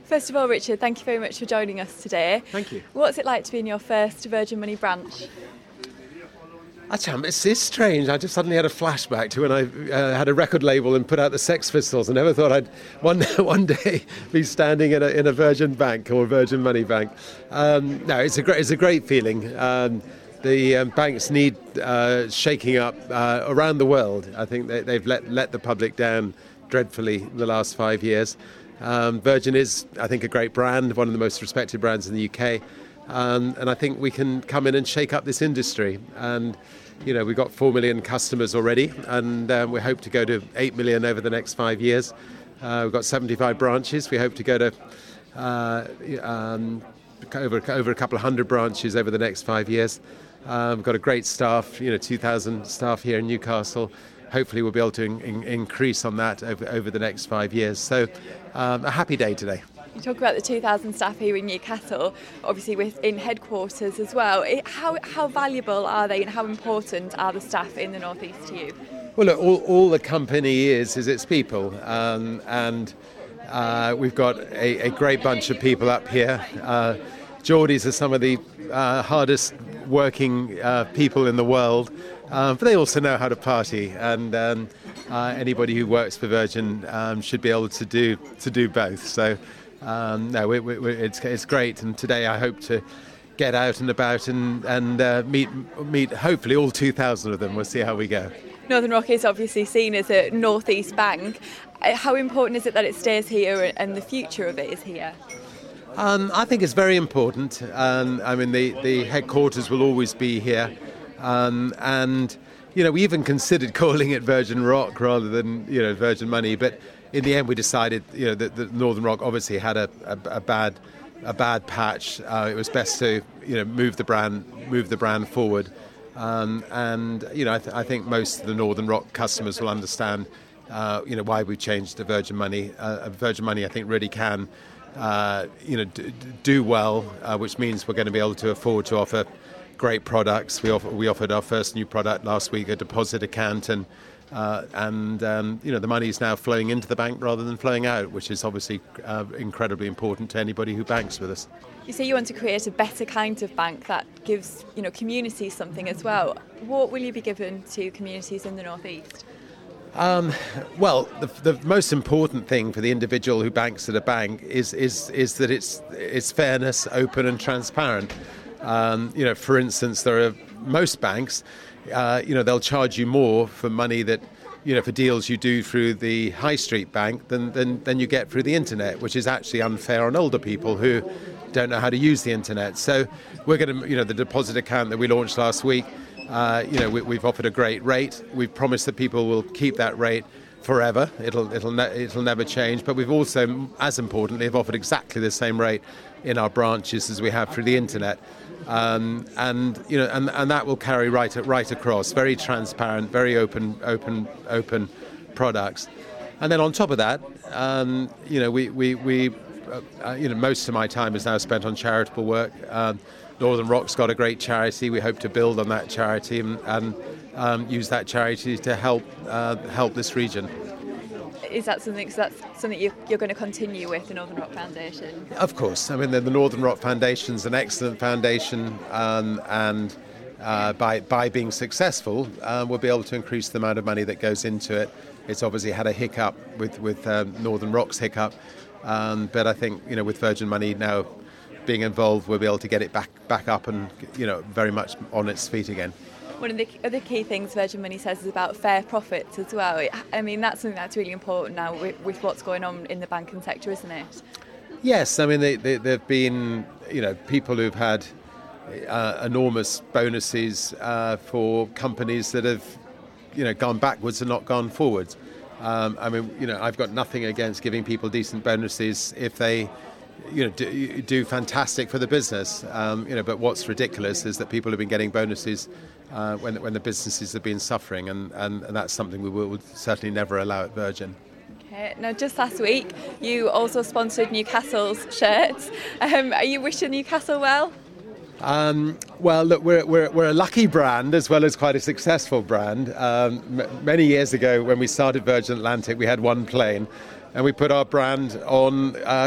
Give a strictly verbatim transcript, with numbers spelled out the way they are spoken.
First of all, Richard, thank you very much for joining us today. Thank you. What's it like to be in your first Virgin Money branch? Actually, it's, it's strange. I just suddenly had a flashback to when I uh, had a record label and put out the Sex Pistols. I never thought I'd one one day be standing in a in a Virgin Bank or Virgin Money Bank. Um, no, it's a great it's a great feeling. Um, the um, banks need uh, shaking up uh, around the world. I think they, they've let let the public down dreadfully in the last five years. Um, Virgin is, I think, a great brand, one of the most respected brands in the U K. Um, and I think we can come in and shake up this industry. And, you know, we've got four million customers already, and um, we hope to go to eight million over the next five years. Uh, we've got seventy-five branches. We hope to go to uh, um, over, over a couple of hundred branches over the next five years. Uh, we've got a great staff, you know, two thousand staff here in Newcastle. Hopefully we'll be able to in, in, increase on that over, over the next five years. So um, a happy day today. You talk about the two thousand staff here in Newcastle, obviously within headquarters as well. It, how how valuable are they, and how important are the staff in the North East to you? Well, look, all, all the company is is its people, um, and uh, we've got a, a great bunch of people up here. Uh, Geordies are some of the uh, hardest working uh, people in the world, uh, but they also know how to party, and um, uh, anybody who works for Virgin um, should be able to do to do both. So. Um, no, we, we, it's it's great, and today I hope to get out and about and and uh, meet meet hopefully all two thousand of them. We'll see how we go. Northern Rock is obviously seen as a North East bank. How important is it that it stays here and the future of it is here? Um, I think it's very important. Um, I mean, the, the headquarters will always be here, um, and you know we even considered calling it Virgin Rock rather than you know Virgin Money, but. In the end, we decided, you know, that, that Northern Rock obviously had a, a, a bad, a bad patch. Uh, it was best to, you know, move the brand, move the brand forward, um, and you know, I, th- I think most of the Northern Rock customers will understand, uh, you know, why we changed to Virgin Money. Uh, Virgin Money, I think, really can, uh, you know, d- do well, uh, which means we're going to be able to afford to offer great products. We offer, we offered our first new product last week, a deposit account, and. Uh, and um, you know the money is now flowing into the bank rather than flowing out, which is obviously uh, incredibly important to anybody who banks with us. You say you want to create a better kind of bank that gives you know communities something as well. What will you be given to communities in the North East? Um, well, the, the most important thing for the individual who banks at a bank is is is that it's it's fairness, open, and transparent. Um, you know, for instance, there are most banks. Uh, you know, they'll charge you more for money that, you know, for deals you do through the high street bank than, than, than you get through the internet, which is actually unfair on older people who don't know how to use the internet. So we're going to, you know, the deposit account that we launched last week, uh, you know, we, we've offered a great rate. We've promised that people will keep that rate forever. It'll it'll ne- it'll never change. But we've also, as importantly, have offered exactly the same rate in our branches as we have through the internet. Um, and you know, and, and that will carry right right across. Very transparent, very open, open, open products. And then on top of that, um, you know, we we, we uh, you know, most of my time is now spent on charitable work. Um, Northern Rock's got a great charity. We hope to build on that charity and, and um, use that charity to help uh, help this region. Is that something? So that's something you're, you're going to continue with the Northern Rock Foundation? Of course. I mean, the, the Northern Rock Foundation is an excellent foundation, um, and uh, by by being successful, uh, we'll be able to increase the amount of money that goes into it. It's obviously had a hiccup with with um, Northern Rock's hiccup, um, but I think you know with Virgin Money now being involved, we'll be able to get it back back up and you know very much on its feet again. One of the other key things Virgin Money says is about fair profits as well. I mean, that's something that's really important now with, with what's going on in the banking sector, isn't it? Yes, I mean, they, they, there have been, you know, people who've had uh, enormous bonuses uh, for companies that have, you know, gone backwards and not gone forwards. Um, I mean, you know, I've got nothing against giving people decent bonuses if they, you know, do, do fantastic for the business. Um, you know, but what's ridiculous is that people have been getting bonuses Uh, when when the businesses have been suffering, and, and, and that's something we will certainly never allow at Virgin. Okay. Now, just last week, you also sponsored Newcastle's shirts. Um, are you wishing Newcastle well? Um, well, look, we're, we're we're a lucky brand as well as quite a successful brand. Um, m- many years ago, when we started Virgin Atlantic, we had one plane, and we put our brand on uh,